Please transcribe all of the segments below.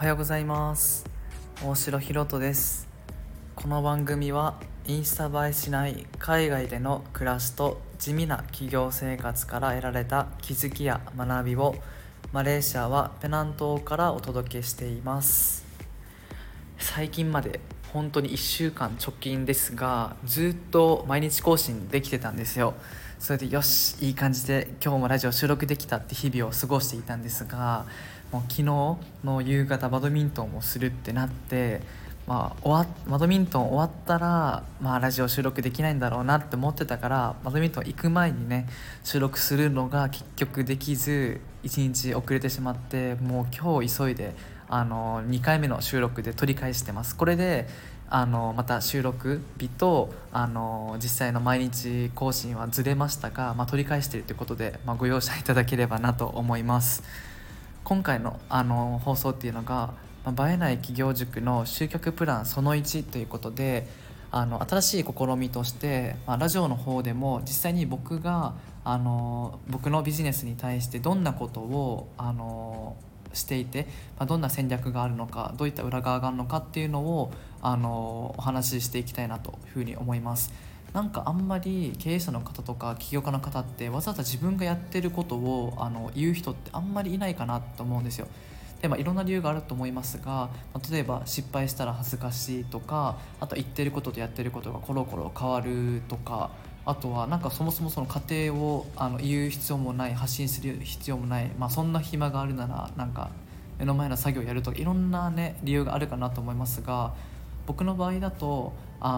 はようございます。大城ひろとです。この番組はインスタ映えしない海外での暮らしと地味な企業生活から得られた気づきや学びをマレーシアはペナン島からお届けしています。最近まで本当に1週間直近ですがずっと毎日更新できてたんですよ。それでよしいい感じで今日もラジオ収録できたって日々を過ごしていたんですが、もう昨日の夕方バドミントンをするってなって、バドミントン終わったら、ラジオ収録できないんだろうなって思ってたから、バドミントン行く前にね収録するのが結局できず1日遅れてしまって、もう今日急いで2回目の収録で取り返してます。これでまた収録日と実際の毎日更新はずれましたが、取り返しているということで、ご容赦いただければなと思います。今回の放送っていうのが、映えない企業塾の集客プランその1ということで、新しい試みとして、ラジオの方でも実際に僕が僕のビジネスに対してどんなことをしていて、どんな戦略があるのか、どういった裏側があるのかっていうのをお話ししていきたいなというふうに思います。なんかあんまり経営者の方とか起業家の方ってわざわざ自分がやってることを言う人ってあんまりいないかなと思うんですよ。で、いろんな理由があると思いますが、例えば失敗したら恥ずかしいとか、あと言ってることとやってることがコロコロ変わるとか、あとはなんかそもそもその過程を言う必要もない、発信する必要もない、そんな暇があるならなんか目の前の作業をやるとか、いろんなね理由があるかなと思いますが、僕の場合だと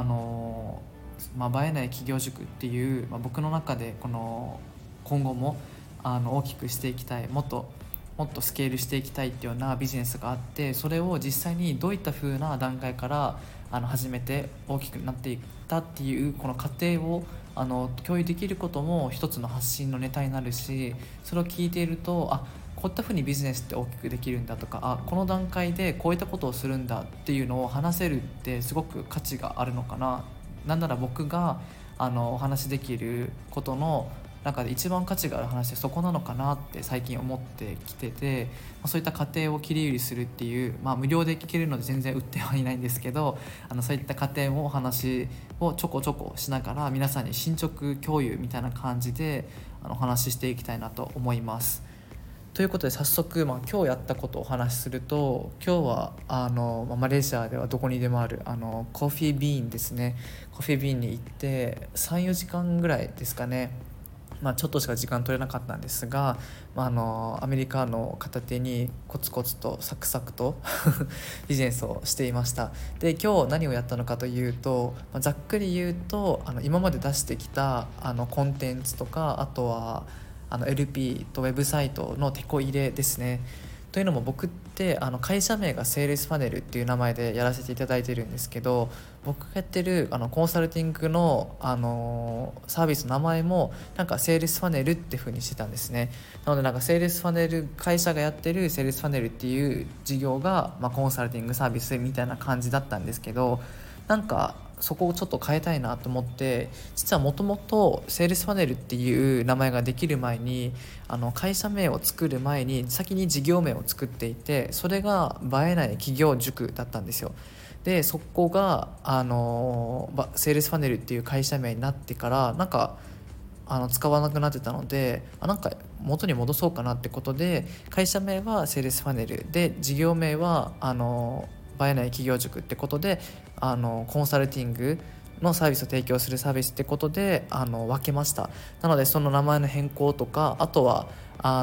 映えない企業塾っていう、僕の中で今後も大きくしていきたい、もっとスケールしていきたいっていうようなビジネスがあって、それを実際にどういった風な段階から始めて大きくなっていったっていうこの過程を共有できることも一つの発信のネタになるし、それを聞いていると、こういった風にビジネスって大きくできるんだとか、この段階でこういったことをするんだっていうのを話せるってすごく価値があるのかな。なんなら僕がお話しできることの中で一番価値がある話ってそこなのかなって最近思ってきてて、そういった過程を切り売りするっていう、無料で聞けるので全然売ってはいないんですけど、そういった過程をお話をちょこちょこしながら皆さんに進捗共有みたいな感じでお話ししていきたいなと思います。ということで早速、今日やったことをお話しすると、今日はマレーシアではどこにでもあるコーヒービーンですね。コーヒービーンに行って3、4時間ぐらいですかね、ちょっとしか時間取れなかったんですが、アメリカの片手にコツコツとサクサクとビジネスをしていました。で、今日何をやったのかというと、ざっくり言うと今まで出してきたコンテンツとか、あとはLP とウェブサイトのテコ入れですね。というのも僕って会社名がセールスパネルっていう名前でやらせていただいてるんですけど、僕がやってるコンサルティングの、サービスの名前もなんかセールスパネルって風にしてたんですね。なのでなんかセールスパネル、会社がやってるセールスパネルっていう事業が、コンサルティングサービスみたいな感じだったんですけど、なんかそこをちょっと変えたいなと思って、実はもともとセールスパネルっていう名前ができる前に会社名を作る前に先に事業名を作っていて、それが映えない企業塾だったんですよ。でそこがセールスパネルっていう会社名になってからなんか使わなくなってたので、なんか元に戻そうかなってことで、会社名はセールスパネルで事業名は映えない企業塾ってことでコンサルティングのサービスを提供するサービスってことで分けました。なのでその名前の変更とか、あとは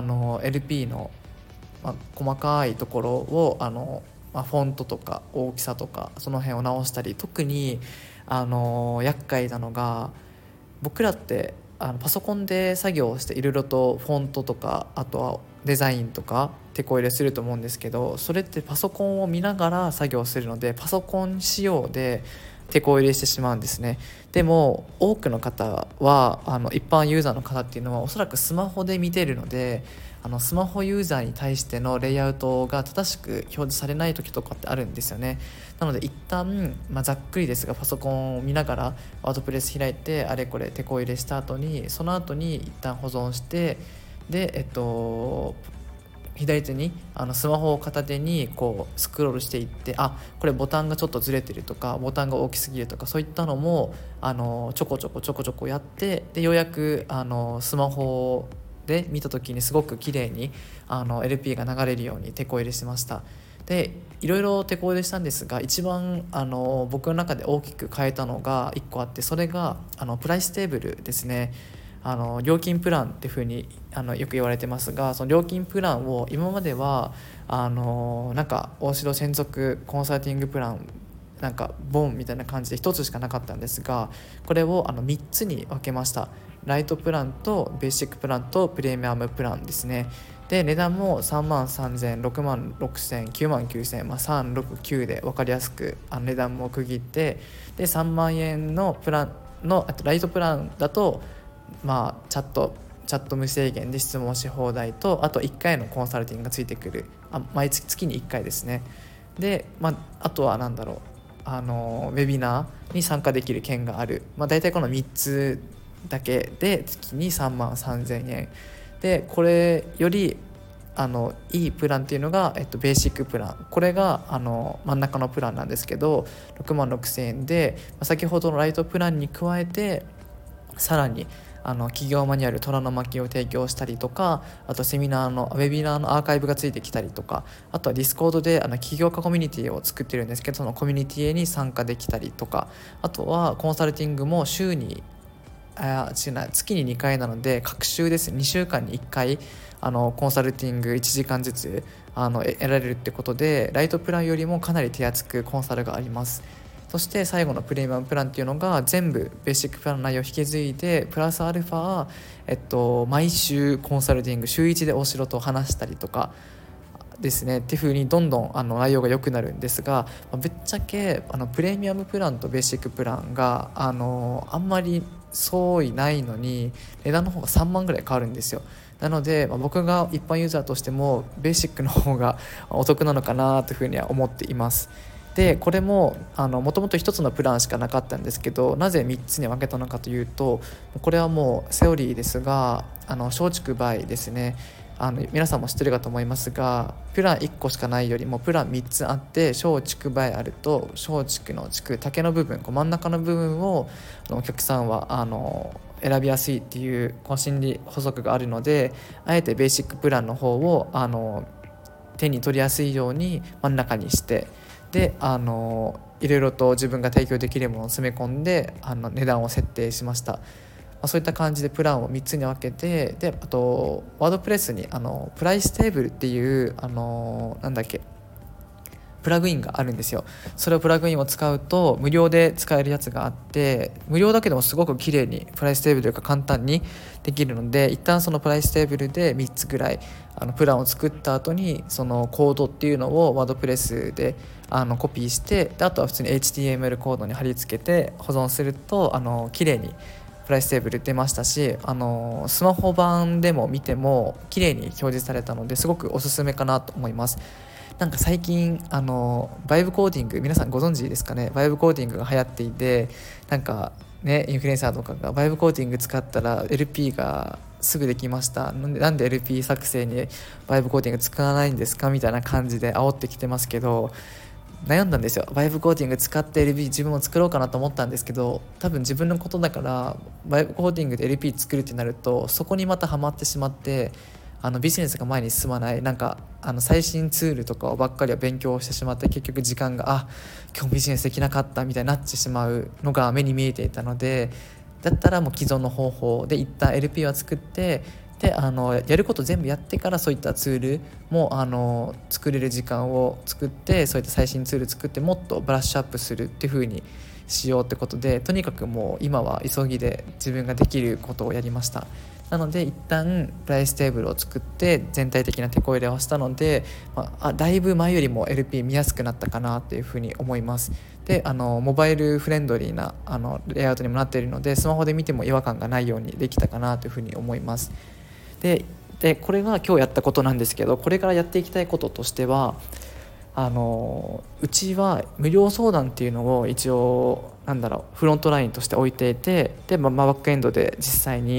LP の、細かいところをフォントとか大きさとかその辺を直したり、特に厄介なのが、僕らってパソコンで作業をしていろいろとフォントとか、あとはデザインとか手こ入れすると思うんですけど、それってパソコンを見ながら作業するのでパソコン仕様で手こ入れしてしまうんですね。でも多くの方は一般ユーザーの方っていうのはおそらくスマホで見てるので、スマホユーザーに対してのレイアウトが正しく表示されない時とかってあるんですよね。なので一旦、ざっくりですがパソコンを見ながらワードプレス開いてあれこれ手こ入れした後に、その後に一旦保存して、で左手にスマホを片手にこうスクロールしていって、これボタンがちょっとずれてるとかボタンが大きすぎるとか、そういったのもちょこちょこやって、でようやくスマホで見た時にすごく綺麗にLP が流れるように手こ入れしました。でいろいろ手こ入れしたんですが、一番僕の中で大きく変えたのが1個あって、それがプライステーブルですね。料金プランっていう風によく言われてますが、その料金プランを今まではなんか大城専属コンサルティングプランなんかボンみたいな感じで1つしかなかったんですが、これを3つに分けました。ライトプランとベーシックプランとプレミアムプランですね。で値段も3万3000、6万6000、9万9000、369で分かりやすく値段も区切って、で3万円のプランのライトプランだとチャット無制限で質問し放題と、あと1回のコンサルティングがついてくる、毎月に1回ですね。で、あとはウェビナーに参加できる券がある、大体この3つだけで月に3万3000円で、これよりいいプランっていうのが、ベーシックプラン、これが真ん中のプランなんですけど、6万6000円で、先ほどのライトプランに加えてさらに企業マニュアル虎の巻を提供したりとか、あとセミナーのウェビナーのアーカイブがついてきたりとか、あとはディスコードで起業家コミュニティを作ってるんですけど、そのコミュニティに参加できたりとか、あとはコンサルティングも月に2回なので、各週です2週間に1回コンサルティング1時間ずつ得られるってことで、ライトプランよりもかなり手厚くコンサルがあります。そして最後のプレミアムプランっていうのが全部ベーシックプランの内容を引き継いでプラスアルファ、毎週コンサルティング週1で大城と話したりとかですねっていう風にどんどん内容が良くなるんですが、ぶっちゃけプレミアムプランとベーシックプランがあんまり相違ないのに値段の方が3万ぐらい変わるんですよ。なので、僕が一般ユーザーとしてもベーシックの方がお得なのかなというふうには思っています。でこれももともと1つのプランしかなかったんですけど、なぜ3つに分けたのかというと、これはもうセオリーですが松竹梅ですね。皆さんも知ってるかと思いますが、プラン1個しかないよりもプラン3つあって、松竹梅あると松竹の竹竹の部分、真ん中の部分をお客さんは選びやすいっていう心理補足があるので、あえてベーシックプランの方を手に取りやすいように真ん中にして、でいろいろと自分が提供できるものを詰め込んで値段を設定しました。そういった感じでプランを3つに分けて、であとワードプレスにプライステーブルっていうプラグインがあるんですよ。それをプラグインを使うと無料で使えるやつがあって、無料だけでもすごく綺麗にプライステーブルが簡単にできるので、一旦そのプライステーブルで3つぐらいプランを作った後にそのコードっていうのをワードプレスでコピーして、であとは普通に HTML コードに貼り付けて保存すると綺麗にプライステーブル出ましたし、スマホ版でも見ても綺麗に表示されたので、すごくおすすめかなと思います。最近バイブコーディング、皆さんご存知ですかね。バイブコーディングが流行っていて、インフルエンサーとかがバイブコーディング使ったら LP がすぐできました、なんで LP 作成にバイブコーディング使わないんですかみたいな感じで煽ってきてますけど、悩んだんですよ。バイブコーディング使って LP 自分も作ろうかなと思ったんですけど、多分自分のことだからバイブコーディングで LP 作るってなるとそこにまたハマってしまって、ビジネスが前に進まない、最新ツールとかばっかりは勉強してしまって、結局時間が今日ビジネスできなかったみたいになってしまうのが目に見えていたので、だったらもう既存の方法で一旦 LP は作って、でやること全部やってからそういったツールも作れる時間を作って、そういった最新ツール作ってもっとブラッシュアップするっていう風にしようってことで、とにかくもう今は急ぎで自分ができることをやりました。なので一旦プライステーブルを作って全体的な手こ入れをしたので、だいぶ前よりも LP 見やすくなったかなっていうふうに思います。でモバイルフレンドリーなレイアウトにもなっているので、スマホで見ても違和感がないようにできたかなというふうに思います。でこれが今日やったことなんですけど、これからやっていきたいこととしては、うちは無料相談っていうのを一応フロントラインとして置いていて、で、バックエンドで実際に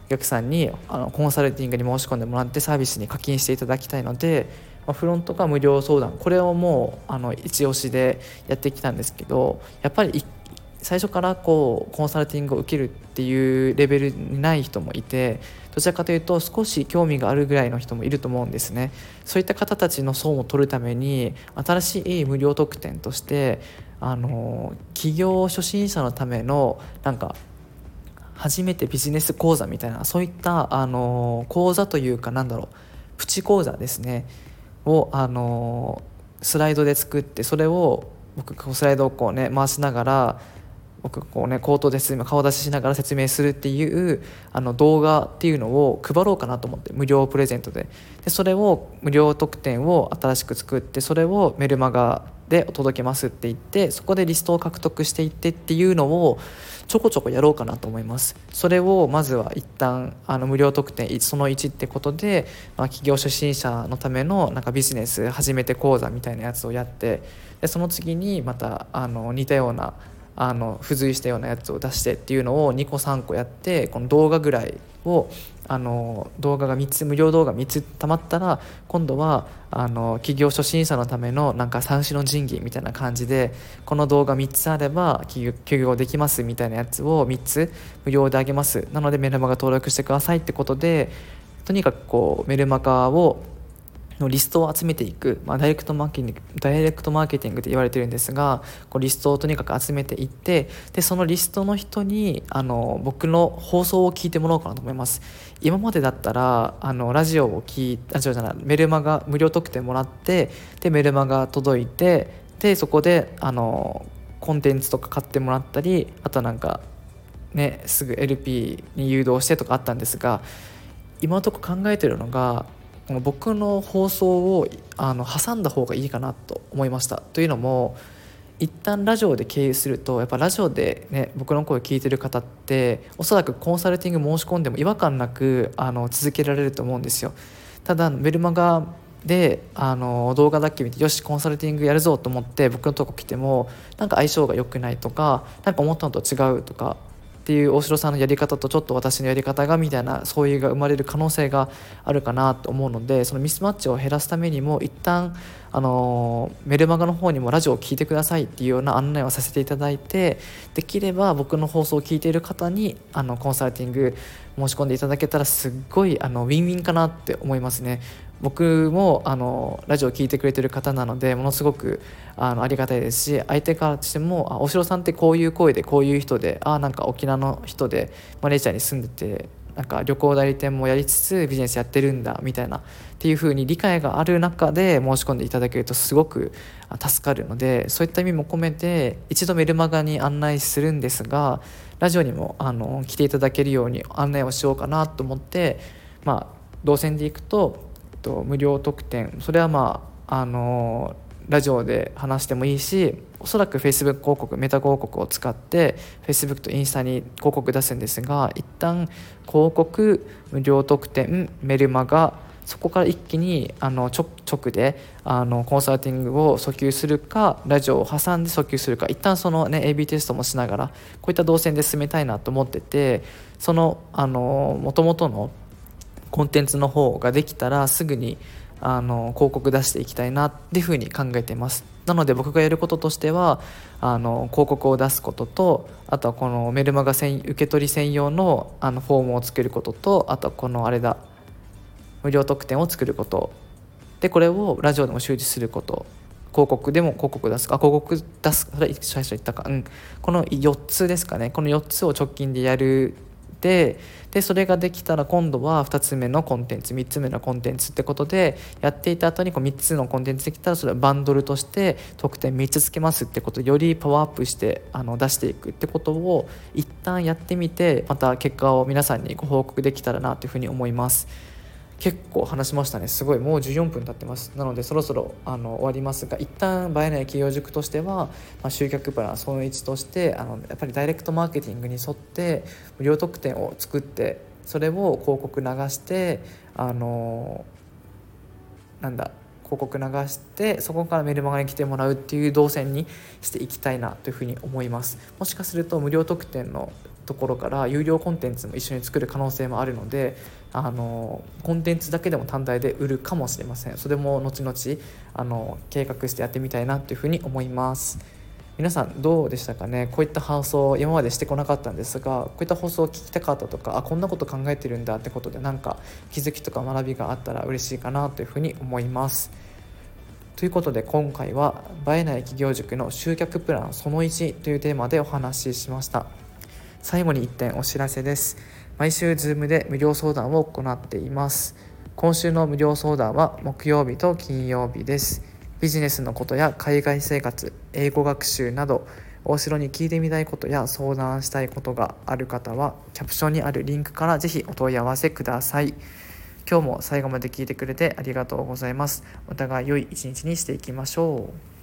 お客さんにコンサルティングに申し込んでもらってサービスに課金していただきたいので、フロントが無料相談、これをもう一押しでやってきたんですけど、やっぱり最初からコンサルティングを受けるっていうレベルにない人もいて、どちらかというと少し興味があるぐらいの人もいると思うんですね。そういった方たちの層を取るために新しい無料特典として企業初心者のための初めてビジネス講座みたいな、そういった講座というかプチ講座ですねをスライドで作って、それを僕スライドを回しながら僕口頭で顔出ししながら説明するっていう動画っていうのを配ろうかなと思って、無料プレゼントでそれを無料特典を新しく作って、それをメルマガで届けますって言って、そこでリストを獲得していってっていうのをちょこちょこやろうかなと思います。それをまずは一旦無料特典その1ってことで、企業初心者のためのビジネス初めて講座みたいなやつをやって、でその次にまた似たような付随したようなやつを出してっていうのを2個3個やって、この動画ぐらいを動画が3つ無料動画3つたまったら、今度は企業初心者のための三種の神器みたいな感じで、この動画3つあれば起業できますみたいなやつを3つ無料であげます、なのでメルマガ登録してくださいってことで、とにかくメルマガのリストを集めていく、ダイレクトマーケティングって言われてるんですが、リストをとにかく集めていって、でそのリストの人に僕の放送を聞いてもらおうかなと思います。今までだったらメルマガ無料特典もらって、でメルマガ届いて、でそこでコンテンツとか買ってもらったり、あとすぐ LP に誘導してとかあったんですが、今のところ考えてるのが、僕の放送を挟んだ方がいいかなと思いました。というのも、一旦ラジオで経由すると、やっぱラジオで僕の声を聞いてる方っておそらくコンサルティング申し込んでも違和感なく続けられると思うんですよ。ただメルマガで動画だけ見て、よしコンサルティングやるぞと思って僕のとこ来ても相性が良くないとか、思ったのと違うとかっていう大城さんのやり方とちょっと私のやり方がみたいな相違が生まれる可能性があるかなと思うので、そのミスマッチを減らすためにも一旦メルマガの方にもラジオを聞いてくださいっていうような案内をさせていただいて、できれば僕の放送を聞いている方にコンサルティング申し込んでいただけたらすっごいウィンウィンかなって思いますね。僕もラジオを聞いてくれてる方なのでものすごくありがたいですし、相手からしてもお城さんってこういう声でこういう人で沖縄の人でマレーシアに住んでて旅行代理店もやりつつビジネスやってるんだみたいなっていう風に理解がある中で申し込んでいただけるとすごく助かるので、そういった意味も込めて一度メルマガに案内するんですが、ラジオにも来ていただけるように案内をしようかなと思って、動線でいくと無料特典、それはラジオで話してもいいし、おそらく Facebook 広告メタ広告を使って Facebook とインスタに広告出すんですが、一旦広告無料特典メルマガ、そこから一気に直でコンサルティングを訴求するか、ラジオを挟んで訴求するか、一旦そのAB テストもしながらこういった動線で進めたいなと思ってて、その元々のコンテンツの方ができたらすぐに広告出していきたいなっていうふうに考えています。なので僕がやることとしては広告を出すことと、あとはこのメルマガ受け取り専用のフォームを作ることと、あとはこの無料特典を作ることで、これをラジオでも周知すること、広告でも広告出すそれ最初言ったか、この4つですかね。この4つを直近でやる。でそれができたら今度は2つ目のコンテンツ3つ目のコンテンツってことでやっていた後に3つのコンテンツできたら、それをバンドルとして特典3つつけますってことで、よりパワーアップして出していくってことを一旦やってみて、また結果を皆さんにご報告できたらなというふうに思います。結構話しましたね。すごい、もう14分経ってます。なのでそろそろ終わりますが、一旦映えない企業塾としては、集客プランその1としてやっぱりダイレクトマーケティングに沿って無料特典を作って、それを広告流して広告流して、そこからメルマガに来てもらうっていう動線にしていきたいなというふうに思います。もしかすると無料特典のところから有料コンテンツも一緒に作る可能性もあるので、コンテンツだけでも単体で売るかもしれません。それも後々計画してやってみたいなというふうに思います。皆さんどうでしたかね。こういった放送今までしてこなかったんですが、こういった放送を聞きたかったとか、こんなこと考えてるんだってことでなんか気づきとか学びがあったら嬉しいかなというふうに思います。ということで今回は映えない企業塾の集客プランその1というテーマでお話ししました。最後に1点お知らせです。毎週 Zoom で無料相談を行っています。今週の無料相談は木曜日と金曜日です。ビジネスのことや海外生活、英語学習など大城に聞いてみたいことや相談したいことがある方はキャプションにあるリンクからぜひお問い合わせください。今日も最後まで聞いてくれてありがとうございます。お互い良い一日にしていきましょう。